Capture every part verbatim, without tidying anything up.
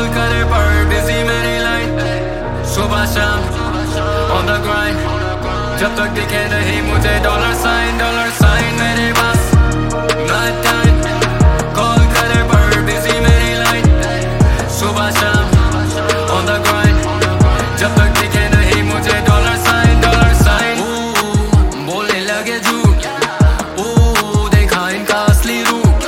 करे पर बिजी मेरी लाइन, सुबह शाम on the grind, जब तक दिखे नहीं मुझे डॉलर साइन, डॉलर साइन मेरे पास नाइट टाइम, कॉल करे पर बिजी मेरी लाइन, सुबह शाम on the grind, जब तक दिखे नहीं मुझे डॉलर साइन, डॉलर साइन। बोलने लगे झूठ, देखा इनका असली रूप,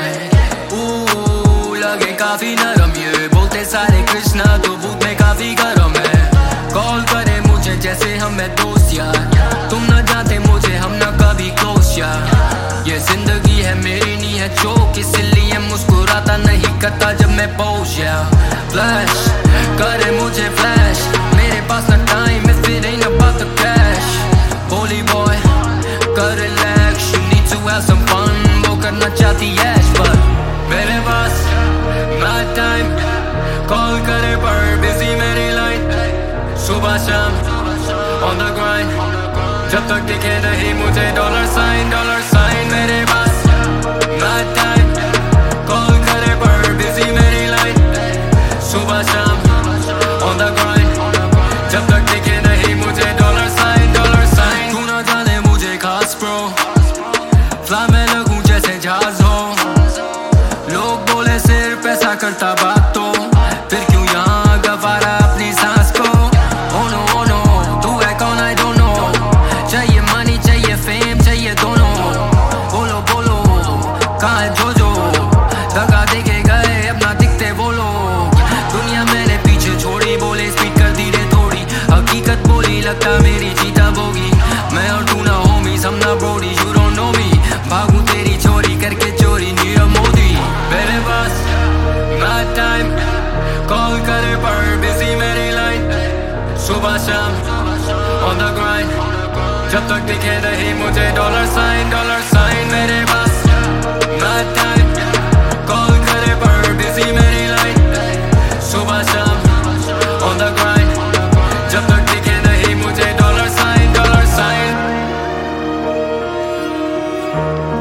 लगे काफी नरम, ये बोलते सारे कृष्णा तो भूत में काफी गरम है। कॉल करे मुझे जैसे हम है दोस्त यार, तुम न जानते मुझे हम न कभी क्लोज यार। ये जिंदगी है मेरी नहीं है जोक, इसलिए मुस्कुराता नहीं करता जब मैं पोस्ट यार। फ्लैश करे मुझे फ्लैश, मेरे पास न time if it ain't about the cash। होली बॉय कर relax, you need to have some fun, वो करना चाहती ऐश पर मेरे पास नाइट टाइम, कॉल करे पर बिजी मेरी लाइन, सुबह शाम on the grind, जब तक दिखे नहीं मुझे डॉलर साइन, डॉलर साइन मेरे पास नाइट टाइम, कॉल करे पर बिजी मेरी लाइन, सुबह शाम on the grind, जब तक दिखे नहीं मुझे डॉलर साइन, डॉलर साइन। तू ना जाने मुझे खास ब्रो, फ्लाई में लगूं जैसे जहाज हो, लोग बोले सिर्फ पैसा करता बात तो फिर क्यों यहाँ गवारा अपनी सांस को। Oh no, oh no, तू है कौन I don't know, चाहिए मनी चाहिए फेम चाहिए दोनों, बोलो बोलो कहाँ है जो जो, दगा देके गए अपना दिखते वो लोग। दुनिया मैंने पीछे छोड़ी, बोले स्पीड कर धीरे थोड़ी, हकीकत बोली लगता मेरी जीता बोगी। मैं और तू ना होमीज हम ना brodie, you don't know me, भागूं तेरी चोरी करके चोरी नीरव मोदी। मेरे पास नाइट टाइम, कॉल करे पर बिजी मेरी लाइन, सुबह शाम on the grind, जब तक दिखे नहीं मुझे डॉलर साइन, डॉलर साइन मेरे पास नाइट टाइम, कॉल करे पर बिजी मेरी लाइन, सुबह शाम on the grind, जब तक दिखे नहीं मुझे डॉलर साइन, डॉलर साइन।